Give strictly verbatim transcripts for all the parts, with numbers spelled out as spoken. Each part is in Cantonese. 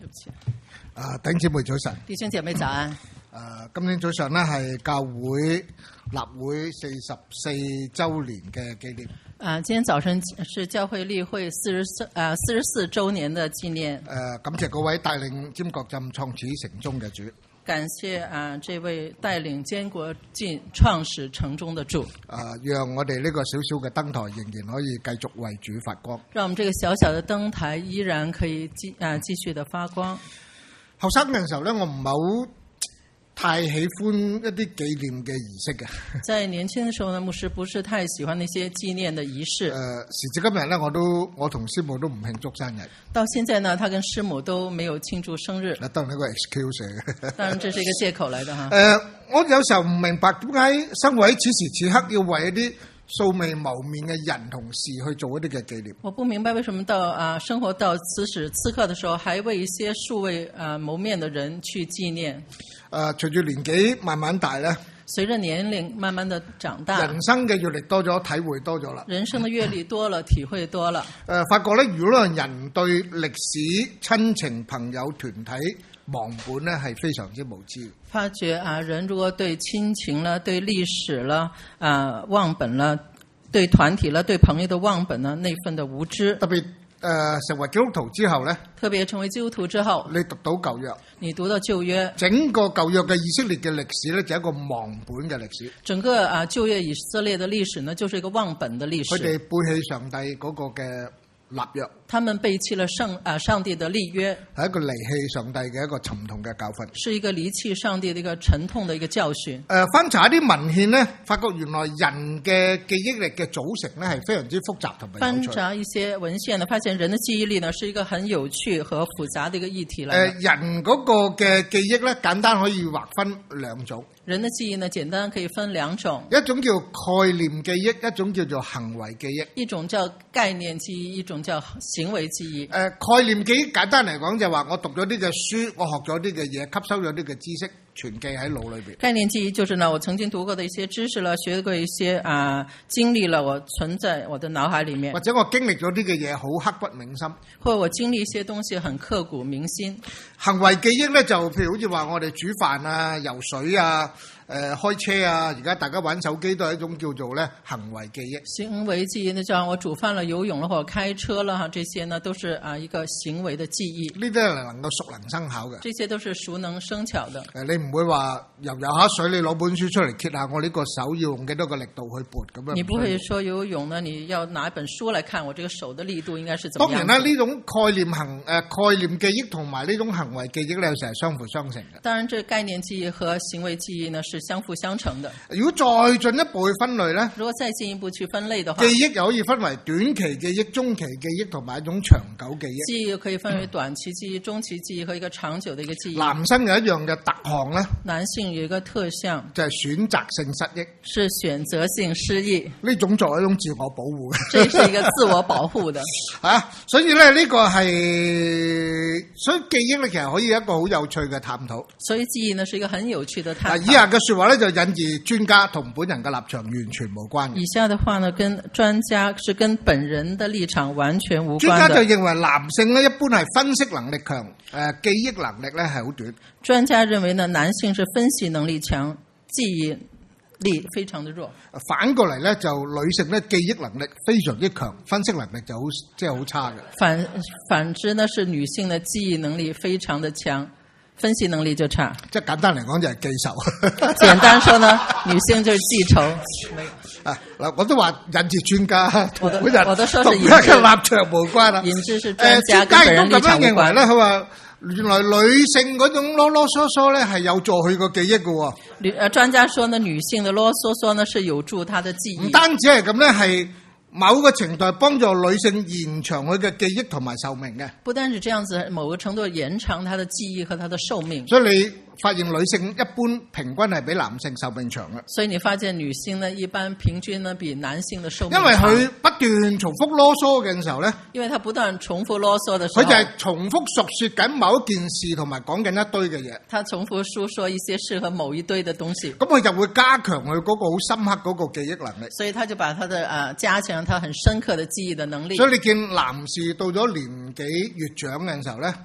啊，弟兄姊妹早晨。 弟兄姐妹早安。 啊，今天早上呢係教會立會四十四週年嘅紀念。 啊，今天早晨是教會立會四十四啊四十四週年的紀念。 誒，感謝各位帶領尖國浸創始成終嘅主。 感謝啊，這位帶領堅國進創始成終的主。 啊，讓我哋呢個小小嘅燈台仍然可以繼續為主發光。 讓我們這個小小的燈台依然可以繼啊繼續的發光。 後生嘅時候咧，我唔係好太喜歡一啲紀念嘅儀式嘅。 在年輕的時候呢，牧師不是太喜歡那些紀念的儀式。 誒、呃，時至今日咧，我都我同師母都唔慶祝生日。 到現在呢，他跟師母都沒有慶祝生日。 當然一個 excuse 嘅。 當然，這是一個借口來的哈。 誒、呃，我有時候唔明白點解生活喺此時此刻要為一啲素未謀面嘅人同事去做一啲嘅紀念。 我不明白為什麼到啊生活到此時此刻的時候，還為一些素未啊謀面的人去紀念。 誒、呃，隨住年紀慢慢大咧， 隨着年齡慢慢的長大， 人生嘅閱歷多咗，體會多咗啦。 人生的閱歷多了，體會多了。 誒、呃，發覺咧，如果人對歷史、親情、朋友、團體忘本咧，係非常之無知。 發覺啊，人如果對親情了、對歷史了啊忘本了，對團體了、對朋友的忘本呢，那份的無知。 特別誒、呃、成為基督徒之後咧， 特別成為基督徒之後， 你讀到舊約， 你讀到舊約， 整個舊約嘅以色列嘅歷史咧，就係一個忘本嘅歷史。 整個啊舊約以色列的歷史呢，就是一個忘本的歷史。 佢哋背棄上帝嗰個嘅立約， 他們背棄了上啊上帝的立約， 係一個離棄上帝嘅一個沉痛嘅教訓， 是一個離棄上帝的一個沉痛的一個教訓。誒、 呃，翻查一啲文獻呢，發覺原來人嘅記憶力嘅組成呢係非常之複雜同埋有趣。 翻查一些文獻呢，發現人的記憶力呢是一個很有趣和複雜的一個議題嚟。誒、 呃，人嗰個嘅記憶呢，簡單可以劃分兩種。 人的記憶呢，簡單可以分兩種， 一種叫概念記憶，一種叫做行為記憶。 一種叫概念記憶，一種叫行為記憶。誒、 呃，概念記憶簡單嚟講就係話，我讀咗啲嘅書，我學咗啲嘅嘢，吸收咗啲嘅知識，存記喺腦裏邊。 概念記憶就是呢，我曾經讀過的一些知識了，學過一些啊、呃、經歷了，我存在我的腦海裡面。 或者我經歷咗啲嘅嘢好刻骨銘心， 或者我經歷一些東西很刻骨銘心。 行為記憶咧就譬如好似話我哋煮飯啊、游水啊、誒、呃、開車啊，而家大家玩手機都係一種叫做咧行為記憶。 行為記憶呢，就像我煮飯了、游泳了或者開車了哈，這些呢都是啊一個行為的記憶。 呢啲係能夠熟能生巧嘅。 這些都是熟能生巧的。 誒，你唔會話游游下水，你攞本書出嚟揭下，我呢個手要用幾多個力度去撥咁樣。 你不會說游泳呢，你要拿一本書來看，我這個手的力度應該是怎麼樣？ 當然啦，呢種概念行誒、呃、概念記憶同埋呢種行為記憶咧，有時係相輔相成嘅。 當然，這概念記憶和行為記憶呢是相輔相成的。 如果再進一步去分類咧， 如果再進一步去分類的話， 記憶又可以分為短期記憶、中期記憶同埋一種長久記憶。 記憶可以分為短期記憶、中期記憶和一個長久的一個記憶。 男生有一樣嘅特項咧， 男性有一個特項就係選擇性失憶， 是選擇性失憶。 呢種作為一種自我保護嘅， 這是一個自我保護的啊，所以咧呢個係，所以記憶咧其實可以一個好有趣嘅探討。 所以記憶呢是一個很有趣的探討。 以下嘅說話咧就引自專家，同本人嘅立場完全無關。 以下的話呢，跟專家是跟本人的立場完全無關的。 專家就認為男性咧一般係分析能力強，誒、呃、記憶能力咧係好短。 專家認為呢，男性是分析能力強，記憶力非常的弱。 反過嚟咧，就女性咧記憶能力非常之強，分析能力就好即係好差嘅。 反反之呢，是女性的記憶能力非常的強，分析能力就差。 即係簡單嚟講就係記仇。 簡單說呢，女性就是記仇。 啊嗱，我都話引自專家， 我都本人我都說是引自立場無關啦。 引自是專家跟本人立場無關。誒，專家亦都咁樣認為咧，佢話原來女性嗰種囉囉嗦嗦咧係有助佢個記憶嘅喎。 女誒專家說呢，女性的囉嗦嗦呢是有助她的記憶。 唔單止係咁咧，係某個程度幫助女性延長佢嘅記憶同埋壽命嘅。 不單是這樣子，某個程度延長她的記憶和她的壽命。 所以你發現女性一般平均係比男性壽命長嘅。 所以你發現女性呢，一般平均呢比男性的壽命長。 因為佢不斷重複囉嗦嘅時候咧， 因為他不斷重複囉嗦的時候， 佢就係重複述說緊某一件事同埋講緊一堆嘅嘢。 他重複述說一些事和某一堆的東西。 咁佢就會加強佢嗰個好深刻嗰個記憶能力。 所以他就把他的啊、呃、加強他很深刻的記憶的能力。 所以你見男士到咗年紀越長嘅時候咧。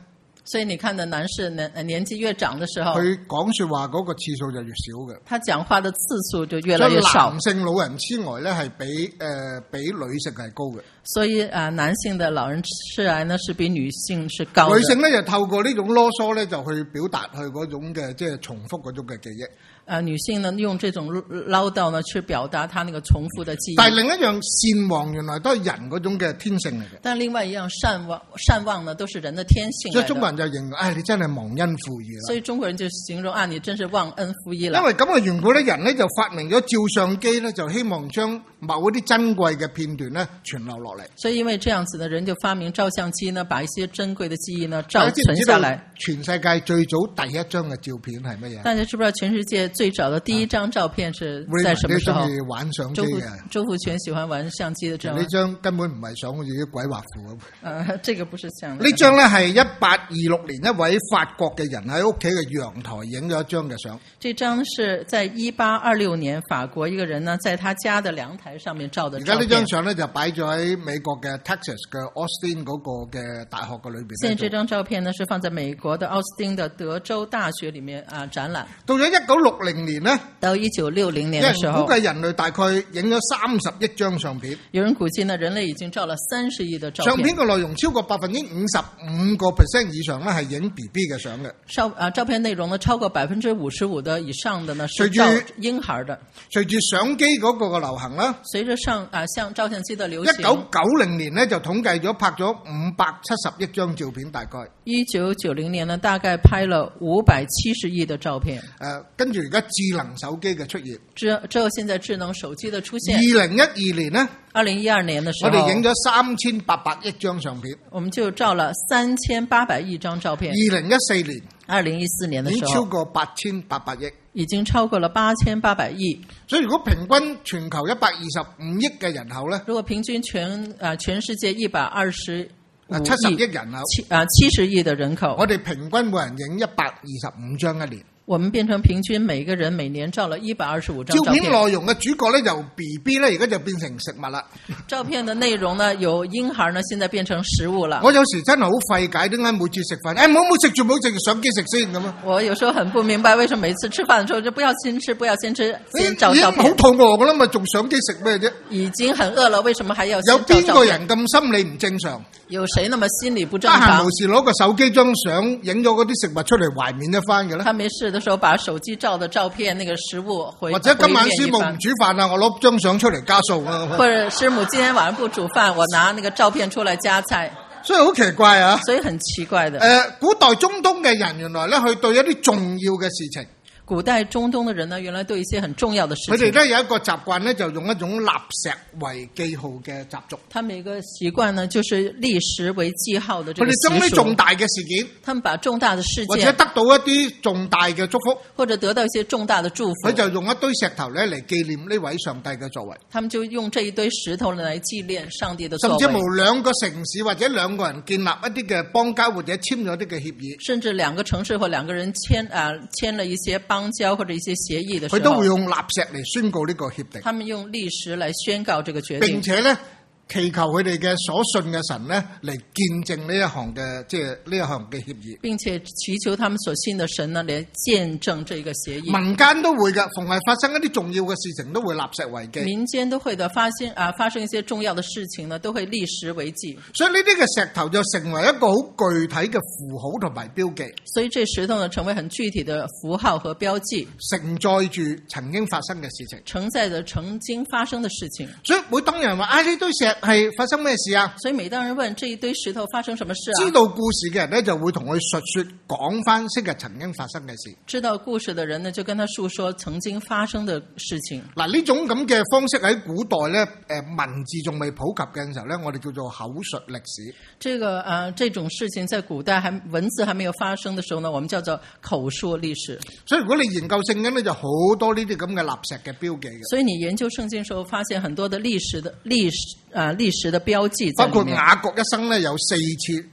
所以你看的男士年年紀越長的時候， 佢講說話嗰個次數就越少嘅。 他講話的次數就越來越少。 男性老人痴呆咧係比誒、呃、比女性係高嘅。 所以啊、呃，男性的老人痴呆呢是比女性是高的。 女性咧就透過呢種囉嗦咧就去表達佢嗰種嘅即係重複嗰種嘅記憶。 啊、呃，女性呢用這種嘮叨呢去表達她那個重複的記憶。 但係另一樣善忘原來都係人嗰種嘅天性嚟嘅。 但另外一樣善忘善忘呢都是人的天性。 所以中國人就形容，唉、哎，你真係忘恩負義啦。 所以中國人就形容啊，你真是忘恩負義啦。 因為咁嘅緣故咧，人咧就發明咗照相機咧，就希望將某一啲珍貴嘅片段咧傳留落嚟。 所以因為這樣子的人就發明照相機呢，把一些珍貴的記憶呢照存下來。 全世界最早第一張嘅照片係乜嘢？ 大家知不知道全世界最早的第一張照片是在什麼時候？ 你中意玩相機嘅？ 周富全喜歡玩相機的這張。 呢張根本唔係相，好似啲鬼畫符咁。 呃，這個不是相。 呢張咧係一八二六年一位法國嘅人喺屋企嘅陽台影咗一張嘅相。 這張是在一八二六年法國一個人呢，在他家的陽台上面照的照片。而家呢張相咧就擺咗喺美國嘅 Texas 嘅 Austin 嗰個嘅大學嘅裏邊。 現在這張照片呢是放在美國的奧斯汀的德州大學裡面啊展覽。 到咗一九六零年呢， 到一九六零年嘅時候， 估計人類大概影咗三十億張相片。 有人估計呢，人類已經照了三十億的照片。 相片嘅內容超過百分之五十五個 percent 以上咧係影 B B 嘅相嘅。 照啊照片內容呢超過百分之五十五的以上的呢是照嬰孩的。 隨住相機嗰個嘅流行啦， 隨着上啊像照相機的流行， 一九九零年呢就統計咗拍咗五百七十億張照片，大概。 一九九零年呢大概拍了五百七十億的照片。誒、 呃，跟住而家智能手機嘅出現， 之之後現在智能手機的出現。 二零一二年呢， 二零一二年的時候， 我哋影咗三千八百億張相片， 我們就照了三千八百億張照片。 二零一四年， 二零一四年的時候， 已經超過八千八百億， 已經超過了八千八百億。 所以如果平均全球一百二十五億嘅人口呢， 如果平均全啊全世界一百二十七十億人口， 七啊七十億的人口， 我哋平均每人影一百二十五張一年。 我們變成平均每個人每年照了一百二十五張照片。 照片內容嘅主角咧由 B B 咧而家就變成食物啦。 照片的內容呢，由嬰孩呢，現在變成食物了。 我有時真係好費解，點解每次食飯，誒唔好唔好食住，唔好食住，相機食先咁啊！我有時候很不明白，為什麼每次吃飯的時候就不要先吃，不要先吃，先照照片。 好肚餓噶啦，咪仲相機食咩啫？ 已經很餓了，為什麼還要先照照片？ 有邊個人咁心理唔正常？ 有誰那麼心理不正常？ 得閒無事攞個手機張相影咗嗰啲食物出嚟懷緬一番嘅咧？ 他沒事的時候把手機照的照片，那個食物回或者今晚師母唔煮飯啊，我攞張相出嚟加數啊。 或者師母今天晚上不煮飯，我拿那個照片出來加菜。 所以好奇怪啊！ 所以很奇怪的。 誒、呃，古代中東嘅人原來咧，去對一啲重要嘅事情。 古代中東的人呢，原來對一些很重要的事情， 佢哋咧有一個習慣咧，就用一種立石為記號嘅習俗。 他們有一個習慣呢，就是立石為記號的這個習俗。 佢哋將啲重大嘅事件， 他們把重大的事件或者得到一啲重大嘅祝福， 或者得到一些重大的祝福， 佢就用一堆石頭咧嚟紀念呢位上帝嘅作為。 他們就用這一堆石頭嚟紀念上帝的作為。 甚至無兩個城市或者兩個人建立一啲嘅邦交，或者簽咗啲嘅協議， 甚至兩個城市或兩個人簽啊簽了一些邦交或者一些協議的時候， 佢都會用立石嚟宣告呢個協定。 他們用立石來宣告這個決定， 並且咧祈求佢哋嘅所信嘅神咧嚟見證呢一項嘅即係呢一項嘅協議， 並且祈求他們所信的神呢嚟見證這個協議。 民間都會㗎，逢係發生一啲重要嘅事情都會立石為記。 民間都會的發現啊，發生一些重要的事情呢，都會立石為記。 所以呢啲嘅石頭就成為一個好具體嘅符號同埋標記。 所以這石頭呢，成為很具體的符號和標記， 承載住曾經發生嘅事情， 承載着曾經發生的事情。 所以每當人話啊呢堆石係發生咩事啊？ 所以每當人問這一堆石頭發生什麼事啊？ 知道故事嘅人咧就會同佢述說講翻昔日曾經發生嘅事。 知道故事的人呢就跟他述說曾經發生的事情。 嗱呢種咁嘅方式喺古代咧，誒文字仲未普及嘅時候咧，我哋叫做口述歷史。 這個啊、呃，這種事情在古代還文字還沒有發生的時候呢，我們叫做口述歷史。 所以如果你研究聖經咧，就好多呢啲咁嘅立石嘅標記嘅。 所以你研究聖經的時候，發現很多的歷史的歷史啊歷史的標記。 包括雅各一生咧有四次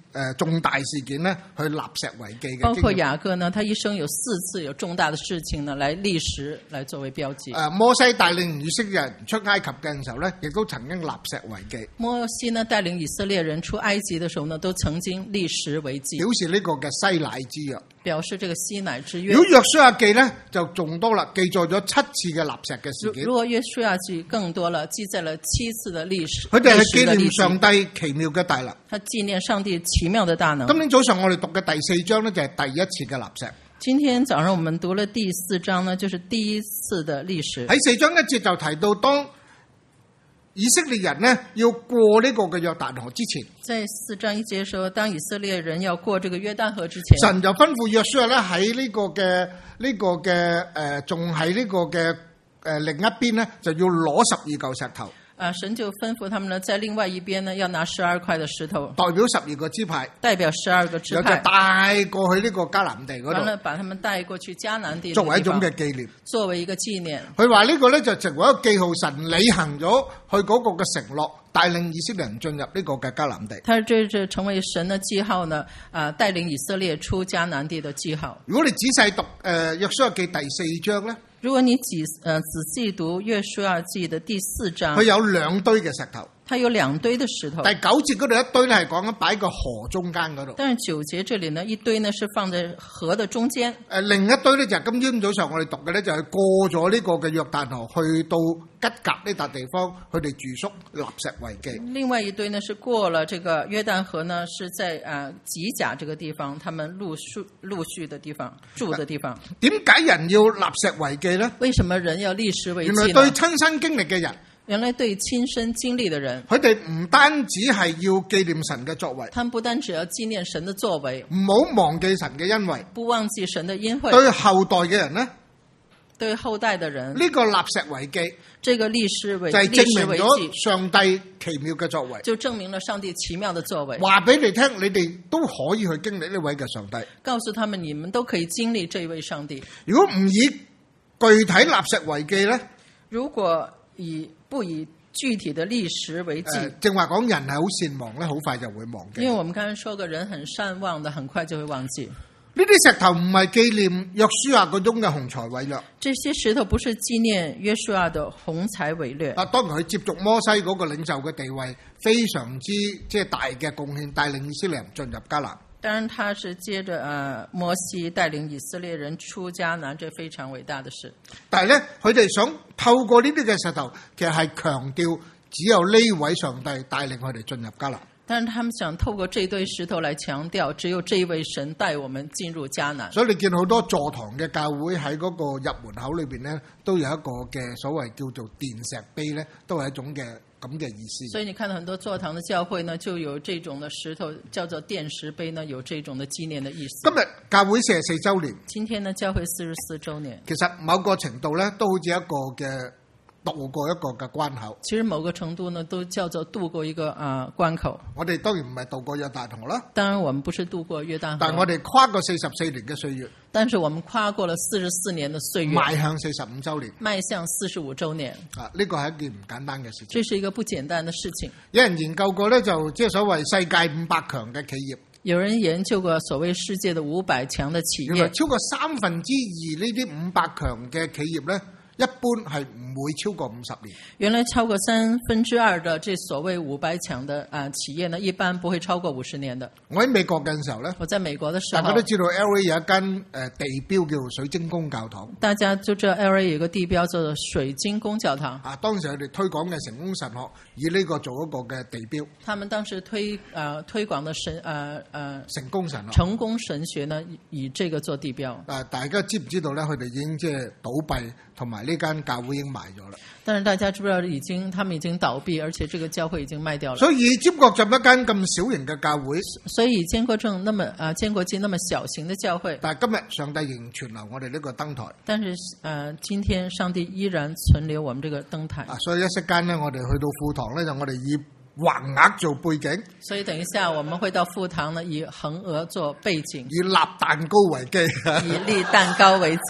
誒重大事件呢去立石為記嘅。 包括雅各呢，他一生有四次有重大的事情呢，來立石來作為標記。 誒摩西帶領以色列人出埃及嘅時候呢，亦都曾經立石為記。 摩西呢帶領以色列人出埃及嘅時候呢，都曾經立石為記， 表示呢個嘅西乃之約。 表示這個西乃之約。 如果約書亞記呢，就仲多啦，記載咗七次嘅立石嘅事件。 如果約書亞記更多了，記載了七次嘅歷史。 佢哋係紀念上帝奇妙嘅大能。 他紀念上帝奇妙的大能。 今天早上我哋讀嘅第四章呢，就係第一次嘅立石。 今天早上我們讀了第四章呢，就是第一次的歷史。 喺四章一節就提到，當以色列人呢要過呢個嘅約旦河之前， 在四章一節說，當以色列人要過這個約旦河之前， 神就吩咐約書亞咧喺呢個嘅呢個嘅誒，仲喺呢個嘅誒另一邊呢，就要攞十二嚿石頭。 啊！神就吩咐他們呢，在另外一邊呢，要拿十二塊的石頭， 代表十二個支派， 代表十二個支派， 然後就帶過去呢個迦南地嗰度， 完了把他們帶過去迦南地， 作為一種嘅紀念， 作為一個紀念。 佢話呢個咧就成為一個記號，神履行咗佢嗰個嘅承諾，帶領以色列人進入呢個嘅迦南地。 他這這成為神的記號呢？啊，帶領以色列出迦南地的記號。 如果你仔細讀誒約書亞記第四章咧， 如果你仔誒仔細讀約書亞記的第四章， 佢有兩堆嘅石頭， 它有兩堆的石頭。 第九節嗰度一堆咧係講緊擺個河中間嗰度， 但是九節這裏呢一堆呢是放在河的中間。誒， 另一堆咧就係今朝早上我哋讀嘅咧，就係過咗呢個嘅約旦河去到吉甲呢笪地方，佢哋住宿立石為記。 另外一堆呢是過了這個約旦河呢，是在啊吉甲這個地方，他們陸續陸續的地方住的地方。 點解人要立石為記呢？ 為什麼人要立石為記呢？ 原來對親身經歷嘅人， 原來對親身經歷的人， 佢哋唔單止係要紀念神嘅作為， 他們不單只要紀念神的作為， 唔好忘記神嘅恩惠， 不忘記神的恩惠。 對後代嘅人呢， 對後代的人， 呢個立石為記， 這個立石為就係證明咗上帝奇妙嘅作為， 就證明了上帝奇妙的作為。 話俾你聽，你哋都可以去經歷呢位嘅上帝。 告訴他們，你們都可以經歷這位上帝。 如果唔以具體立石為記呢？ 如果以不以具體的歷史為記， 呃、正話講人係好善忘咧，好快就會忘記。 因為我們剛才說個人很善忘的，很快就會忘記。 呢啲石頭唔係紀念約書亞嗰種嘅雄才偉略。 這些石頭不是紀念約書亞的雄才偉略。 啊，當然佢接續摩西嗰個領袖嘅地位，非常之即係大嘅貢獻，帶領以色列人進入迦南。 當然，他是接着呃摩西帶領以色列人出迦南，這非常偉大的事。 但係咧，佢哋想透過呢啲嘅石頭，其實係強調只有呢位上帝帶領佢哋進入迦南。 但是他們想透過這堆石頭來強調，只有這一位神帶我們進入迦南。 所以你見好多座堂嘅教會喺嗰個入門口裏邊咧，都有一個嘅所謂叫做奠石碑咧，都係一種嘅咁嘅意思。 所以你看到很多座堂的教會呢，就有這種的石頭叫做奠石碑呢，有這種的紀念的意思。 今日教會四十四週年， 今天呢教會四十四週年， 其實某個程度咧，都好似一個嘅渡過一個嘅關口。 其實某個程度呢，都叫做渡過一個啊、呃、關口。 我哋當然唔係渡過約旦河啦。 當然，我們不是渡過約旦河。 但係我哋跨過四十四年嘅歲月。 但是我們跨過了四十四年的歲月， 邁向四十五週年， 邁向四十五週年。 啊，呢個係一件唔簡單嘅事情。 這是一個不簡單的事情。 有人研究過咧，就即係所謂世界五百強嘅企業。 有人研究過所謂世界的五百強的企業。 原來超過三分之二呢啲五百強嘅企業咧，一般係唔會超過五十年。原來超過三分之二的這所謂五百強的啊企業呢，一般不會超過五十年的。 我喺美國嘅時候咧， 我在美國的時候， 大家都知道 L A 有一間誒地標叫做水晶宮教堂。 大家就知道 L A 有一個地標叫做水晶宮教堂。 啊，當時佢哋推廣嘅成功神學，以呢個做一個嘅地標。 他們當時推啊、呃、推廣的神啊啊、呃、 成功神學。 成功神學呢，以這個做地標。 啊，大家知唔知道咧？佢哋已經即係倒閉，同埋呢間教會已經賣咗啦。 但是大家知不知道已經，他們已經倒閉，而且這個教會已經賣掉了。 所以以尖閣咀一間咁小型嘅教會， 所以以尖閣咀那麼啊尖閣咀那麼小型的教會， 但係今日上帝仍存留我哋呢個燈台。 但是呃，今天上帝依然存留我們這個燈台。 啊，所以一息間呢，我哋去到副堂呢，就我哋以橫額做背景。 所以等一下我們會到副堂呢，以橫額做背景， 以立蛋糕為基， 以立蛋糕為基。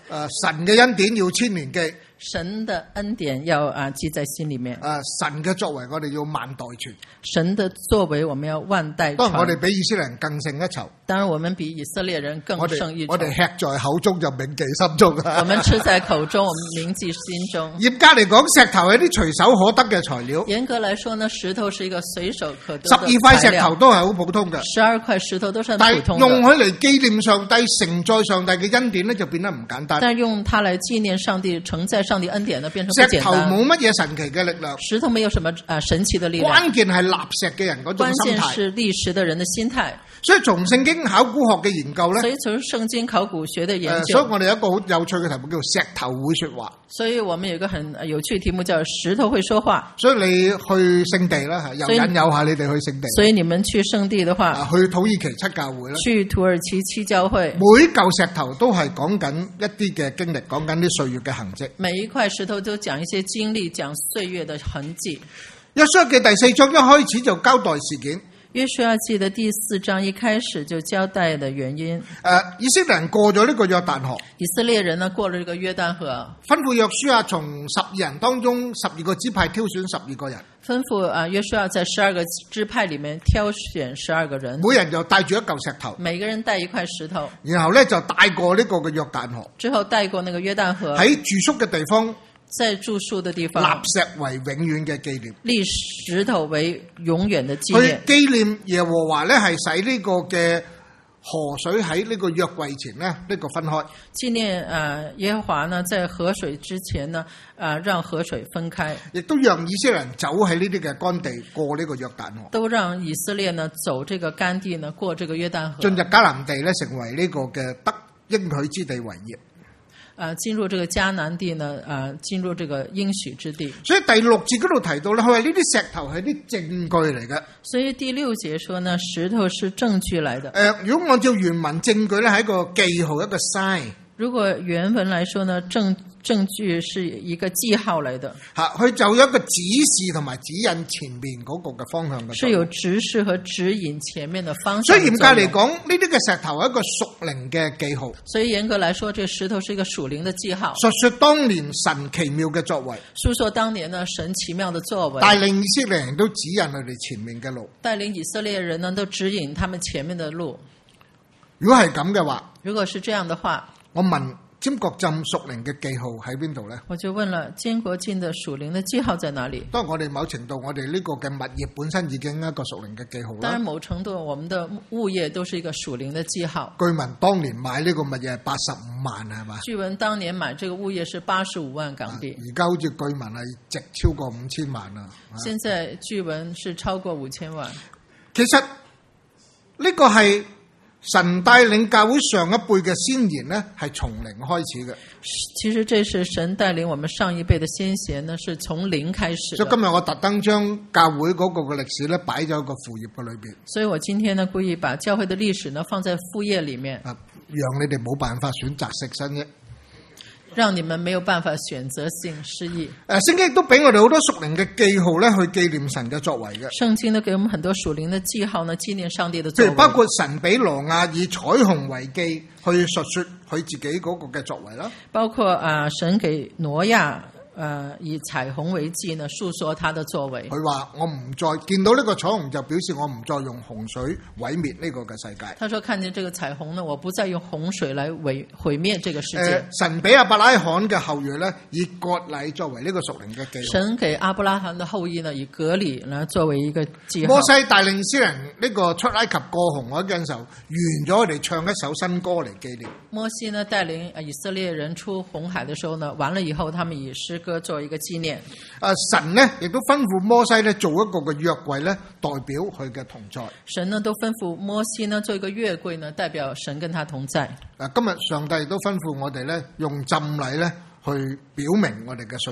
誒神嘅恩典要千年記。 神的恩典要啊記在心裏面。 誒、呃、神嘅作為我哋要萬代傳。 神的作為我們要萬代傳。 當然我哋比以色列人更勝一籌。 當然我們比以色列人更勝一籌。 我哋吃在口中就銘記心中。 我們吃在口中，我們銘記心中。 嚴格嚟講，石頭係啲隨手可得嘅材料。 嚴格來說呢，石頭是一個隨手可得。 十二塊石頭都係好普通嘅。 十二塊石頭都是很普通的。 但用佢嚟紀念上帝、承載上帝嘅恩典呢，就變得唔簡單。 但用它來紀念上帝、承載上帝恩典呢，變成石頭冇乜嘢神奇嘅力量。 石頭沒有什麼啊神奇的力量。 關鍵係立石嘅人嗰種心態。 關鍵是立石的人的心態。 所以從聖經考古學嘅研究咧， 所以從聖經考古學的研究， 呃、所以我哋有一個好有趣嘅題目叫做石頭會說話。 所以我們有一個很有趣的題目叫石頭會說話。 所以你去聖地啦，又引誘下你哋去聖地。 所以你們去聖地的話， 去土耳其七教會啦， 去土耳其七教會， 每嚿石頭都係講緊一啲嘅經歷，講緊啲歲月嘅痕跡。 每一塊石頭都講一些經歷，講歲月的痕跡。 約書亞記第四章一開始就交代事件。 約書亞記的第四章一開始就交代的原因。誒、 呃，以色列人過咗呢個約旦河。 以色列人呢過了這個約旦河。 吩咐約書亞從十二人當中十二個支派挑選十二個人。 吩咐啊約書亞在十二個支派裡面挑選十二個人。 每人就帶住一嚿石頭。 每個人帶一塊石頭。然後咧就帶過呢個嘅約旦河。 之後帶過那個約旦河。 喺住宿嘅地方。 在住宿的地方， 立石為永遠嘅紀念， 立石頭為永遠的紀念。 去紀念耶和華咧，係使呢個嘅河水喺呢個約櫃前咧，呢、這個分開。 紀念誒耶和華呢，在河水之前呢，誒讓河水分開， 亦都讓以色列人走喺呢啲嘅乾地過呢個約旦河。 都讓以色列呢走這個乾地呢過這個約旦河， 進入迦南地咧，成為呢個嘅得應許之地為業。 啊，進入這個迦南地呢？啊，進入這個應許之地。 所以第六節嗰度提到咧，佢話呢啲石頭係啲證據嚟嘅。 所以第六節說呢，石頭是證據來的。誒、 呃，如果按照原文證據咧，係一個記號，一個 sign。 如果原文來說呢，證證據是一個記號來的。 吓，佢就有一個指示同埋指引前面嗰個嘅方向嘅。 是有指示和指引前面的方向。 所以嚴格嚟講，呢啲嘅石頭係一個屬靈嘅記號。 所以嚴格來說，這個石頭是一個屬靈的記號。 述說當年神奇妙嘅作為。 述說當年呢神奇妙的作為。 帶領以色列人都指引佢哋前面嘅路。 帶領以色列人呢都指引他們前面的路。 如果係咁嘅話， 如果是這樣的話。 我問尖閣浸屬靈嘅記號喺邊度咧？我就問了尖閣浸的屬靈的記號在哪裡？ 當然我哋某程度我哋呢個嘅物業本身已經一個屬靈嘅記號啦。 當然某程度我們的物業都是一個屬靈的記號。 據聞當年買呢個物業係八十五萬係嘛？ 據聞當年買這個物業是八十五萬港幣。 而家好似據聞係值超過五千萬啦。 現在據聞是超過五千萬。 其實呢個係神帶領教會上一輩嘅先賢呢，係從零開始嘅。 其實這是神帶領我們上一輩的先賢呢，是從零開始。 所以今日我特登將教會嗰個嘅歷史呢，擺咗個副頁嘅裏邊。 所以我今天呢故意把教會的歷史呢放在副頁裡面， 啊，讓你哋冇辦法選擇食新啫。 讓你們沒有辦法選擇性失憶。 誒，聖經亦都俾我哋好多屬靈嘅記號咧，去紀念神嘅作為嘅。 聖經都給我們很多屬靈的記號呢，紀念上帝的作為。 譬如包括神俾挪亞以彩虹為記，去述說佢自己嗰個嘅作為啦。 包括啊，神給挪亞。誒、呃，以彩虹為記呢，述說他的作為。 佢話：我唔再見到呢個彩虹，就表示我唔再用洪水毀滅呢個嘅世界。 他說：看見這個彩虹呢，我不再用洪水來毀毀滅這個世界。 呃、神俾亞伯拉罕嘅後裔呢，以割禮作為呢個屬靈嘅記號。 神給亞伯拉罕的後裔呢，以割禮呢作為一個記號。 摩西帶領以色列人呢個出埃及過紅海嘅時候，完咗我哋唱一首新歌嚟紀念。 摩西呢帶領以色列人出紅海的時候呢，完了以後，他們以詩歌做一個紀念。 啊，神呢亦都吩咐摩西呢做一個嘅約櫃呢，代表佢嘅同在。 神呢都吩咐摩西呢做一個約櫃呢，代表神跟他同在。 啊，今日上帝亦都吩咐我哋呢，用浸禮呢去表明我哋嘅信仰。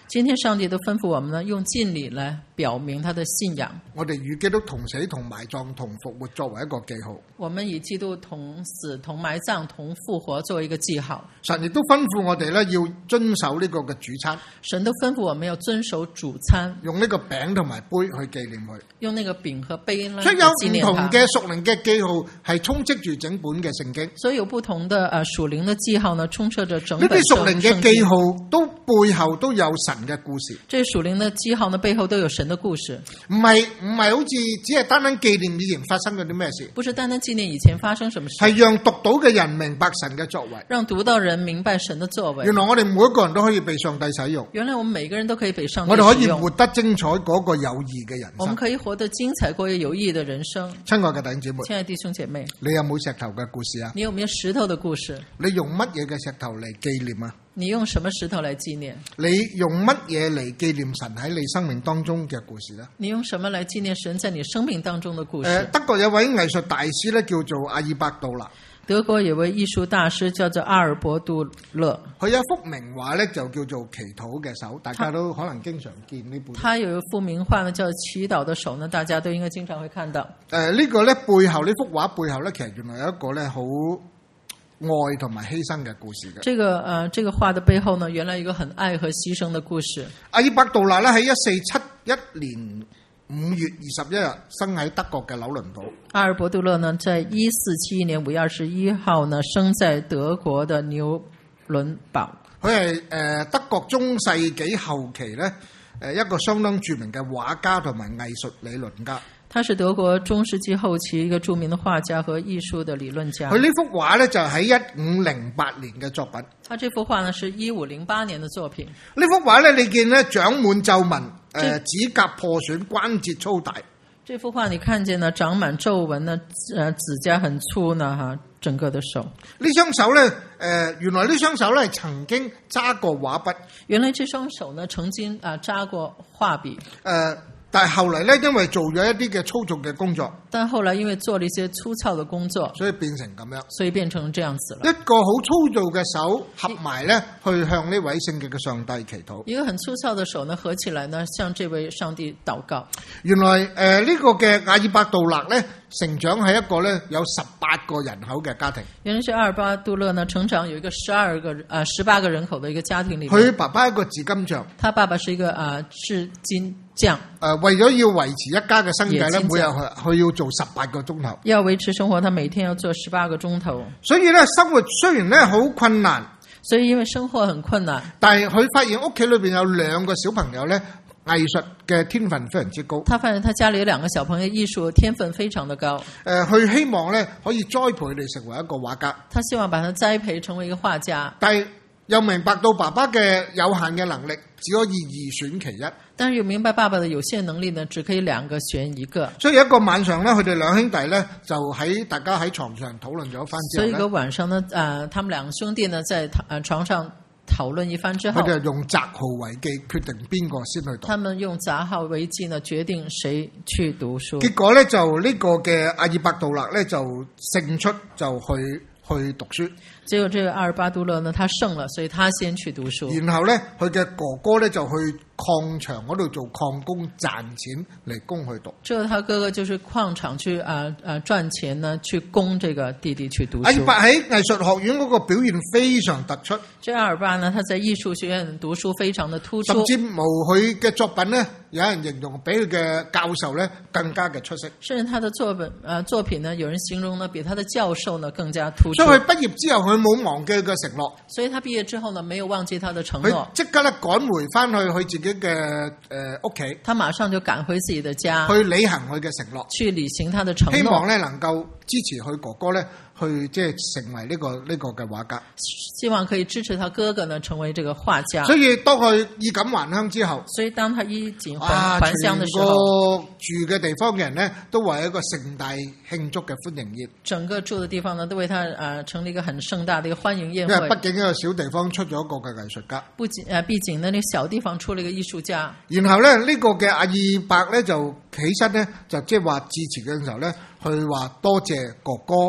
今天上帝都吩咐我們呢，用敬禮來表明他的信仰。 我哋與基督同死同埋葬同復活作為一個記號。 我們以基督同死同埋葬同復活作為一個記號。 神亦都吩咐我哋咧要遵守呢個嘅主餐。 神都吩咐我們要遵守主餐， 用呢個餅同埋杯去紀念佢。 用呢個餅和杯呢， 所以有唔同嘅屬靈嘅記號係充斥住整本嘅聖經。 所以有不同的誒屬靈的記號呢，充斥着整本。 呢啲屬靈嘅記號都背後都有神嘅故事。 這屬靈的記號呢，背後都有神的故事。 唔係唔係好似只係單單紀念以前發生嗰啲咩事。 不是單單紀念以前發生什麼事。 係讓讀到嘅人明白神嘅作為。 讓讀到人明白神的作為。 原來我哋每一個人都可以被上帝使用。 原來我們每個人都可以被上帝使用。 我哋可以活得精彩嗰個有意嘅人生。 我們可以活得精彩過有意嘅人生。 親愛嘅弟兄姐妹， 親愛弟兄姐妹， 你有冇石頭嘅故事啊？ 你有沒有石頭的故事？ 你用乜嘢嘅石頭嚟紀念啊？ 你用什麼石頭來紀念？ 你用乜嘢嚟紀念神喺你生命當中嘅故事呢？ 你用什麼來紀念神在你生命當中的故事？ 呃、德國有位藝術大師咧，叫做阿爾伯杜勒。 德國有位藝術大師叫做阿爾伯杜勒。 佢有一幅名畫咧，就叫做《祈禱嘅手》，大家都可能經常見呢本。 他有一幅名畫呢，叫《祈禱的手》呢，大家都應該經常會看到。誒、 呃，呢、這個咧背後呢幅畫背後咧，其實原來有一個咧好愛同埋犧牲嘅故事嘅。這個誒、呃，這個畫的背後呢，原來有一個很愛和犧牲的故事。 阿爾伯杜勒咧喺一四七一年五月二十一日生喺德國嘅紐倫堡。 阿爾伯杜勒呢，在一四七一年五月二十一號呢，生在德國的紐倫堡。 佢係誒德國中世紀後期咧誒一個相當著名嘅畫家同埋藝術理論家。 他是德國中世紀後期一個著名的畫家和藝術的理論家。 佢呢幅畫咧就喺一五零八年嘅作品。 他這幅畫呢是一五零八年的作品。 呢幅畫咧，你見咧長滿皺紋，誒、呃、指甲破損，關節粗大。 這幅畫你看見呢長滿皺紋呢，誒指甲很粗呢，哈，整個的手。呢雙手咧，誒、呃、原來呢雙手咧係曾經揸過畫筆。原來這雙手呢曾經啊揸過畫筆。誒、呃。但係後嚟咧，因為做咗一啲嘅粗糙嘅工作， 但後來因為做了一些粗糙嘅工作， 所以變成咁樣， 所以變成這樣子了。 一個好粗糙嘅手合埋咧，去向呢位聖潔嘅上帝祈禱。 一個很粗糙嘅手呢，合起來呢，向這位上帝禱告。 原來誒呢、呃這個嘅阿爾伯杜勒咧，成長喺一個咧有十八個人口嘅家庭。 原來是阿爾伯杜勒呢，成長有一個十二個啊十八個人口嘅一個家庭裏面。 佢爸爸一個冶金匠， 他爸爸是一個啊冶金匠。誒、 呃，為咗要維持一家嘅生計咧，每日佢佢要做十八個鐘頭。 要維持生活，他每天要做十八個鐘頭。 所以咧，生活雖然咧好困難， 所以因為生活很困難， 但係佢發現屋企裏邊有兩個小朋友咧，藝術嘅天分非常之高。 他發現他家裏有兩個小朋友，藝術天分非常的高。誒、 呃，佢希望咧可以栽培佢哋成為一個畫家。 他希望把他栽培成為一個畫家。 但係又明白到爸爸嘅有限嘅能力，只可以二選其一。 但是又明白爸爸的有限能力呢，只可以兩個選一個。 所以一個晚上咧，佢哋兩兄弟咧就喺大家喺床上討論咗番之後咧。 所以一個晚上呢，誒、呃，他們兩個兄弟呢在誒床上討論一番之後， 佢哋用擇號為記，決定邊個先去讀。 他們用擇號為記呢，決定誰去讀書。 結果咧就呢個嘅阿爾伯杜勒咧就勝出，就去去讀書。 結果這個阿爾伯杜勒呢，他勝了，所以他先去讀書。 然後咧，佢嘅哥哥咧就去礦場嗰度做礦工賺錢嚟供佢讀。之後他哥哥就是礦場去啊啊賺錢呢，去供這個弟弟去讀書。 阿爾伯喺藝術學院嗰個表現非常突出。 這阿爾伯呢，他在藝術學院讀書非常的突出。 甚至無佢嘅作品呢，有人形容比佢嘅教授呢更加嘅出色。 甚至他的作品啊作品呢，有人形容呢比他的教授呢更加突出。 所以佢畢業之後，佢冇忘記佢嘅承諾。 所以他畢業之後呢，沒有忘記他的承諾。 佢即刻咧趕回翻去佢自己嘅誒屋企。他馬上就趕回自己的家， 去履行佢嘅承諾， 去履行他的承諾。 希望咧能夠支持佢哥哥咧，去即係成為呢、這個呢、這個嘅畫家。 希望可以支持他哥哥呢，成為這個畫家。 所以當佢衣錦還鄉之後， 所以當他衣錦還還鄉的時候， 整個住嘅地方嘅人呢，都為一個盛大慶祝嘅歡迎宴。 整個住嘅地方呢，都為他啊成立一個很盛大的一個歡迎宴會。 因為畢竟一個小地方出咗一個嘅藝術家。 不僅誒，畢竟呢，呢小地方出了一個藝術家。 然後咧，呢、這個嘅阿爾伯咧就起身咧，就即係話致辭嘅時候咧，去話多謝哥哥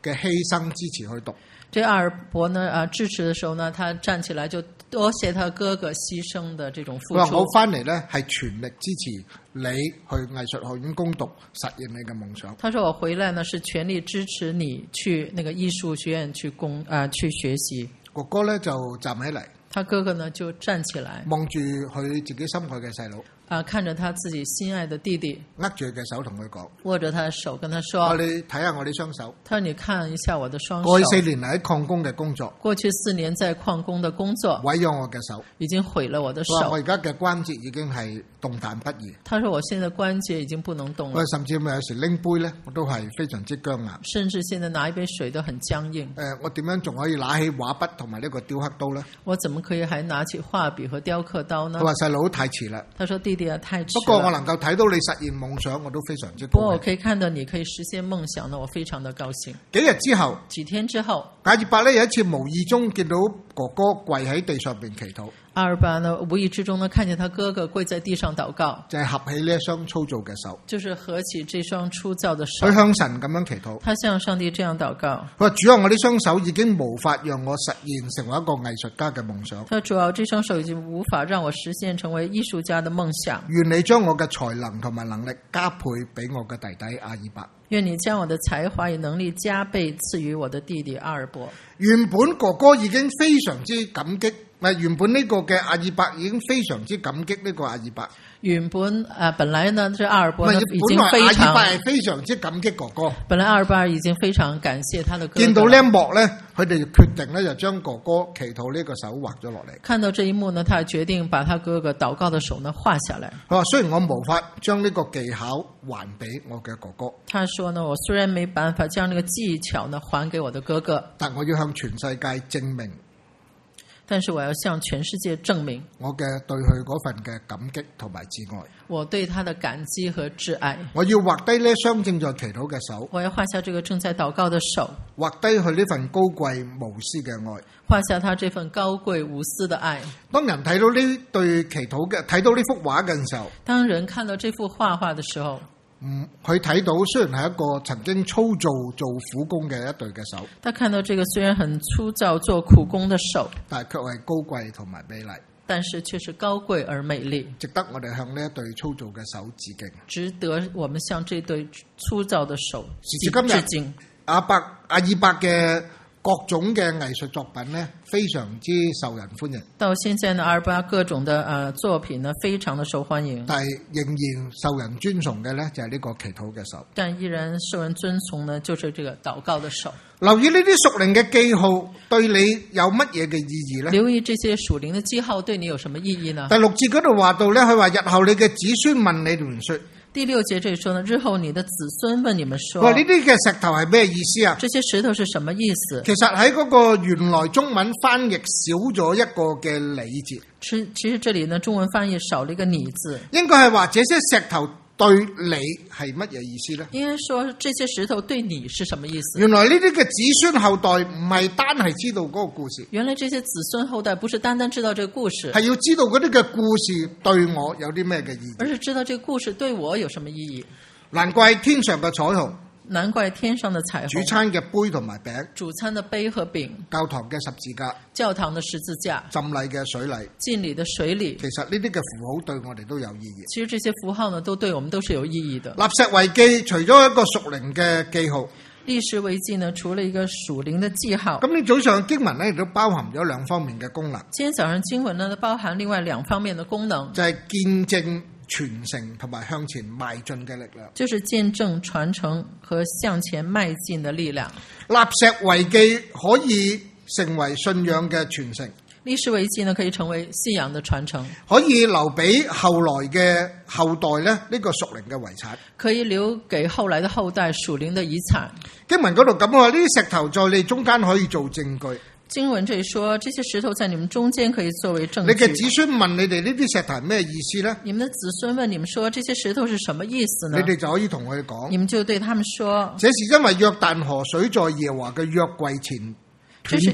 嘅犧牲支持去讀。 這阿爾伯呢啊支持的時候呢，他站起來就多謝他哥哥犧牲的這種付出。 佢話我翻嚟呢係全力支持你去藝術學院攻讀，實現你嘅夢想。 他說我回來呢是全力支持你去那個藝術學院去攻啊、呃、去學習。 哥哥呢就站起嚟， 他哥哥呢就站起來， 望住佢自己心愛嘅細佬。 啊！看着他自己心愛的弟弟， 握住佢嘅手同佢講， 握着他的手跟他說： 啊、你睇下我啲雙手。 他說：你看一下我的雙手。 過去四年嚟喺礦工嘅工作， 過去四年在礦工的工作， 毀咗我嘅手， 已經毀了我的手。 我而家嘅關節已經係動彈不已。 他說：我現在關節已經不能動了。 我甚至有時拎杯咧，我都係非常之僵硬。 甚至現在拿一杯水都很僵硬。 誒、呃，我點樣仲可以拿起畫筆同埋呢個雕刻刀咧？ 我怎麼可以還拿起畫筆和雕刻刀呢？ 佢話細佬太遲啦。 他說：弟弟啊，太遲。 不過我能夠睇到你實現夢想，我都非常之高興。 不過我可以看到你可以實現夢想呢，我非常的高興。 幾日之後， 幾天之後， 阿爾伯咧有一次無意中見到哥哥跪喺地上邊祈禱。 阿爾伯呢無意之中呢看見他哥哥跪在地上禱告， 就係、是、合起呢一雙粗糙嘅手， 就是合起這雙粗糙的手。 佢向神咁樣祈禱， 他向上帝這樣禱告。 佢話主啊，我呢雙手已經無法讓我實現成為一個藝術家嘅夢想。 他主啊，這雙手已經無法讓我實現成為藝術家的夢想。 願你將我嘅才能同埋能力加倍俾我嘅弟弟阿爾伯。 願你將我的才華與能力加倍賜予我的弟弟阿爾伯。 原本哥哥已經非常之感激，唔係原本呢個嘅阿爾伯已經非常之感激呢個阿爾伯。 原本啊，本來呢，這阿爾伯呢已經非常， 阿爾伯係非常之感激哥哥。 本來阿爾伯已經非常感謝他的哥哥。 見到呢一幕咧，佢哋決定咧就將哥哥祈禱呢個手畫咗落嚟。 看到這一幕呢，他決定把他哥哥禱告的手呢畫下來。 佢話雖然我無法將呢個技巧還俾我嘅哥哥， 他說呢，我雖然沒辦法將呢個技巧呢還給我的哥哥， 但我要向全世界證明。 但是我要向全世界證明我嘅對佢嗰份嘅感激同埋摯愛， 我對他的感激和摯愛。 我要畫低呢雙正在祈禱嘅手， 我要畫下這個正在禱告的手， 畫低佢呢份高貴無私嘅愛， 畫下他這份高貴無私的愛。當人睇到呢對祈禱嘅睇到呢幅畫嘅時候， 當人看到這幅畫畫的時候， 嗯，佢睇到雖然係一個曾經粗糙做苦工嘅一對嘅手， 他看到這個雖然很粗糙做苦工的手， 但係卻係高貴同埋美麗， 但是卻是高貴而美麗， 值得我哋向呢一對粗糙嘅手致敬， 值得我們向這對粗糙的手致敬。致敬。阿伯阿爾伯嘅各種嘅藝術作品呢，非常之受人歡迎。 到現在呢，阿爾伯各種的呃作品呢，非常的受歡迎。 但係仍然受人尊崇嘅呢，就係呢個祈禱嘅手。 但依然受人尊崇呢，就是這個禱告的手。 留意呢啲屬靈嘅記號對你有乜嘢嘅意義呢？ 留意這些屬靈的記號對你有什麼意義呢？ 第六節嗰度話到呢，佢話日後你嘅子孫問你們說。 第六節這裡說呢，日後你的子孫問你們說， 哇！呢啲嘅石頭係咩意思啊？ 這些石頭是什麼意思？ 其實喺嗰個原來中文翻譯少咗一個嘅你字。 其其實這裡呢，中文翻譯少了一個你字。 應該係話這些石頭對你係乜嘢意思呢？ 應該說這些石頭對你是什麼意思？ 原來呢啲嘅子孫後代唔係單係知道嗰個故事。 原來這些子孫後代不是單單知道這個故事， 係要知道嗰啲嘅故事對我有啲咩嘅意義， 而是知道這個故事對我有什麼意義。 難怪天上嘅彩虹， 難怪天上的彩虹， 主餐嘅杯同埋餅， 主餐的杯和餅， 教堂嘅十字架， 教堂的十字架， 浸禮嘅水禮， 浸禮的水禮。 其實呢啲嘅符號對我哋都有意義。 其實這些符號呢，都對我們都是有意義的。 立石為記除咗一個屬靈嘅記號， 立石為記呢，除了一個屬靈的記號。 咁你早上經文呢，亦都包含咗兩方面嘅功能。 今天早上經文呢，包含另外兩方面的功能， 就係、是、見證傳承同埋向前邁進嘅力量， 就是見證傳承和向前邁進的力量。 立石為記可以成為信仰嘅傳承， 立石為記呢，可以成為信仰的傳承， 可以留俾後來嘅後代咧呢個屬靈嘅遺產， 可以留給後來的後代屬靈的遺產。 經文嗰度咁話，呢啲石頭在你中間可以做證據。 經文這裡說，這些石頭在你們中間可以作為證據。 你嘅子孫問你哋呢啲石頭係咩意思呢？ 你們的子孫問你們說，這些石頭是什麼意思呢？ 你哋就可以同佢講， 你們就對他們說， 這是因為約旦河水在耶和華嘅約櫃前斷絕。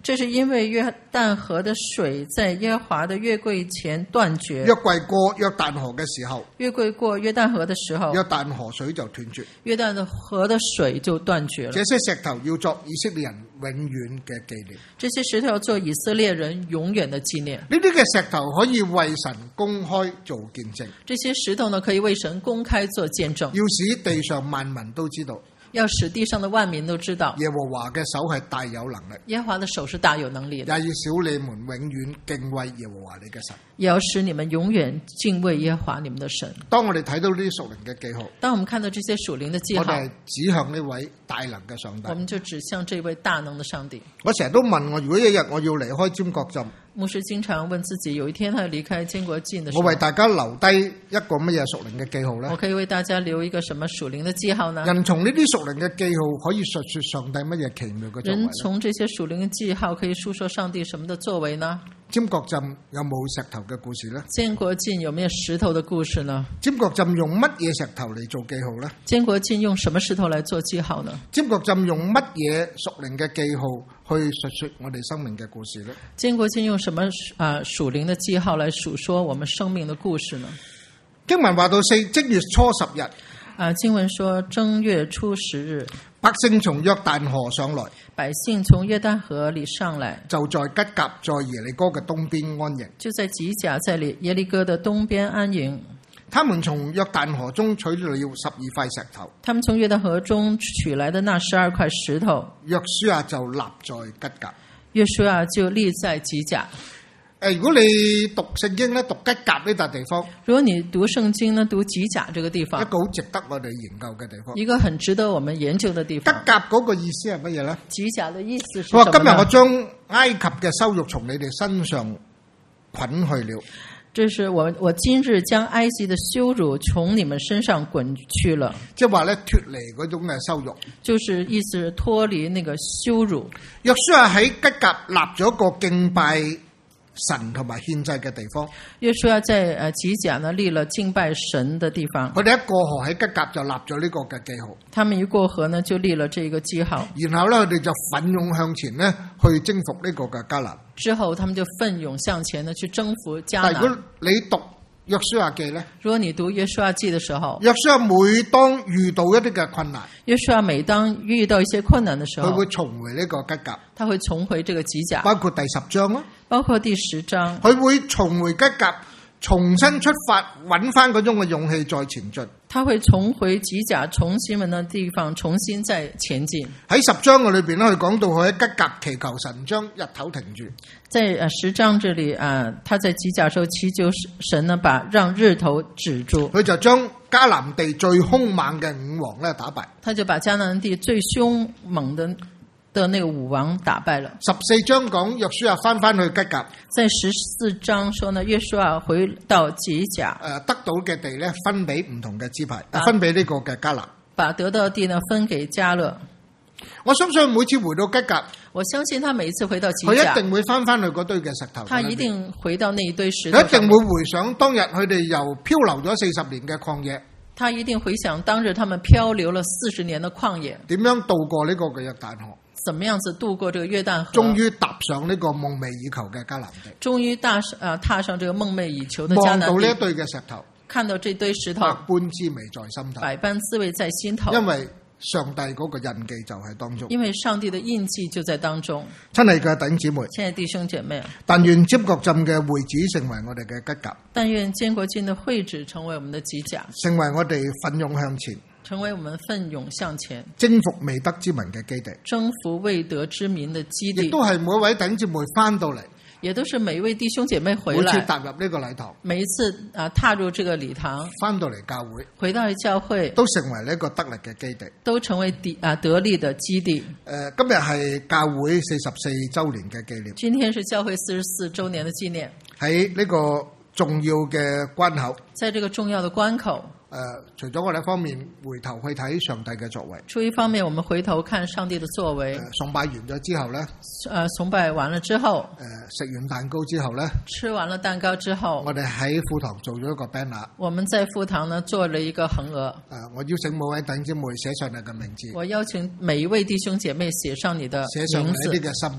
這是因為約旦河的水在耶和華的約櫃前斷絕。 約櫃過約旦河嘅時候， 約櫃過約旦河的時候， 約旦河水就斷絕， 約旦的河的水就斷絕了。 這些石頭要作以色列人永遠嘅紀念。 這些石頭要做以色列人永遠的紀念。 呢啲嘅石頭可以為神公開做見證。 這些石頭呢，可以為神公開做見證， 要使地上萬民都知道。 要使地上的萬民都知道， 耶和華嘅手係大有能力。 耶和華的手是大有能力的。 也要使你們永遠敬畏耶和華你嘅神。 也要使你們永遠敬畏耶和華你們的神。 當我哋睇到呢啲屬靈嘅記號， 當我們看到這些屬靈的記號， 我哋係指向呢位大能嘅上帝。 我們就指向這位大能的上帝。 我成日都問我，如果一日我要離開尖閣浸， 牧師經常問自己，有一天他要離開堅國境的時候， 我為大家留低一個乜嘢屬靈嘅記號呢？ 我可以為大家留一個什麼屬靈的記號呢？ 人從呢啲屬靈嘅記號可以述說上帝乜嘢奇妙嘅作為呢？ 人從這些屬靈嘅記號可以述說上帝什麼的作為呢？ 尖閣浸有冇石頭嘅故事呢？ 堅國境有沒有石頭的故事呢？ 尖閣浸用乜嘢石頭嚟做記號呢？ 堅國境用什麼石頭來做記號呢？ 尖閣浸用乜嘢屬靈嘅記號去述說我哋生命嘅故事呢？ 堅國境用什麼啊屬靈的記號來述說我們生命的故事呢？ 經文話到四正月初十日， 啊經文說正月初十日， 百姓從約旦河上來， 百姓從約旦河裏上來， 就在吉甲在耶利哥嘅東邊安營。 就在吉甲在耶利哥的東邊安營。 他們從約旦河中取了十二塊石頭， 他們從約旦河中取來的那十二塊石頭， 約書亞就立在吉甲。 約書亞就立在吉甲。 誒，如果你讀聖經咧，讀吉甲呢笪地方， 如果你讀聖經呢，讀吉甲這個地方， 一個好值得我哋研究嘅地方， 一個很值得我們研究的地方。 吉甲嗰個意思係乜嘢咧？ 吉甲的意思是什麼呢？ 今日我將埃及嘅羞辱從你哋身上滾去了。 這是我我今日將埃及的羞辱從你們身上滾去了， 即係話咧脫離嗰種嘅羞辱， 就是意思脫離那個羞辱。 約書亞喺吉甲立咗個敬拜神同埋獻祭嘅地方。 約書亞在誒吉甲呢立了敬拜神的地方。 佢哋一過河喺吉甲就立咗呢個嘅記號。 他們一過河呢就立了這個記號。 然後咧佢哋就奮勇向前呢去征服呢個嘅迦南。 之後他們就奮勇向前呢去征服迦南。 但如果你讀約書亞記呢， 如果你讀約書亞記的時候， 約書亞每當遇到一啲嘅困難， 約書亞每當遇到一些困難的時候， 佢會重回呢個吉甲， 他會重回這個吉甲， 包括第十章啦， 包括第十章， 佢會重回吉甲，重新出發，揾翻嗰種嘅勇氣再前進。 他會重回吉甲，重新揾到地方，重新再前進。 喺十章嘅裏邊咧，佢講到佢喺吉甲祈求神將日頭停住。 在誒十章這裡啊，他在吉甲時候祈求神呢，把讓日頭止住。 佢就將迦南地最兇猛嘅五王咧打敗。 他就把迦南地最兇猛的的那個武王打敗了。 十四章講約書亞翻翻去吉甲， 在十四章說呢，約書亞回到吉甲， 誒得到嘅地咧分俾唔同嘅支派，啊、分俾呢個嘅迦南， 把得到的地呢分給迦勒。 我相信每次回到吉甲， 我相信他每一次回到吉甲， 佢一定會翻翻去嗰堆嘅石頭。 他一定回到那一堆石頭。 佢一定會回想當日佢哋由漂流咗四十年嘅曠野。 他一定回想當日他們漂流了四十年的曠野， 點樣渡過呢個嘅約旦河？ 怎麼樣子渡過這個約旦河？ 終於踏上呢個夢寐以求嘅迦南地。 終於踏啊踏上這個夢寐以求的迦南地。 望到呢一堆嘅石頭， 看到這堆石頭， 百般滋味在心頭。 百般滋味在心頭。 因為上帝嗰個印記就喺當中。 因為上帝的印記就在當中。 親愛嘅弟兄姊妹， 親愛弟兄姐妹， 但願尖閣浸嘅會址成為我哋嘅吉甲。 但願堅國境的會址成為我們的吉甲， 成為我哋奮勇向前， 成為我們奮勇向前， 征服未得之民嘅基地， 征服未得之民的基地， 亦都係每一位弟兄姊妹翻到嚟， 也都是每一位弟兄姐妹回來， 每次踏入呢個禮堂， 每一次啊踏入這個禮堂， 翻到嚟教會， 回到教會， 都成為呢一個得力嘅基地， 都成為地啊得力的基地。誒、 呃，今日係教會四十四週年嘅紀念， 今天是教會四十四週年的紀念， 喺呢個重要嘅關口， 在這個重要的關口。 誒、呃，除咗我哋一方面回頭去睇上帝嘅作為， 出一方面我們回頭看上帝的作為。 呃、崇拜完咗之後咧， 誒、呃，崇拜完了之後， 誒、呃，食完蛋糕之後咧， 吃完了蛋糕之後， 我哋喺課堂做咗一個 banner。 我們在課堂呢做了一個橫額。誒、 呃，我邀請每位弟兄姊妹寫上你嘅名字。 我邀請每一位弟兄姐妹寫上你的名字， 寫上你啲嘅心願。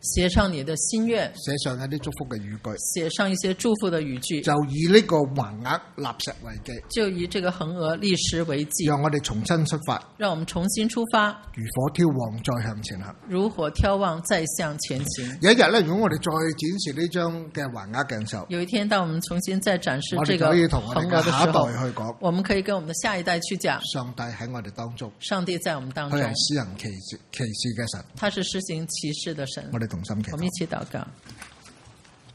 寫上你的心願， 寫上一啲祝福嘅語句， 寫上一些祝福的語句， 就以呢個橫額立石為記， 就以這個橫額立石為記， 讓我哋重新出發， 讓我們重新出發， 如火挑旺再向前行， 如火挑旺再向前行。 有一日咧，如果我哋再展示呢張嘅橫額嘅時候， 有一天當我們重新再展示這個我哋可以同我哋嘅下一代去講， 我們可以跟我們的下一代去講， 上帝喺我哋當中， 上帝在我們當中， 佢係施行奇事奇事嘅神， 他是施行奇事的神。 我哋同心祈禱， 我們一起禱告。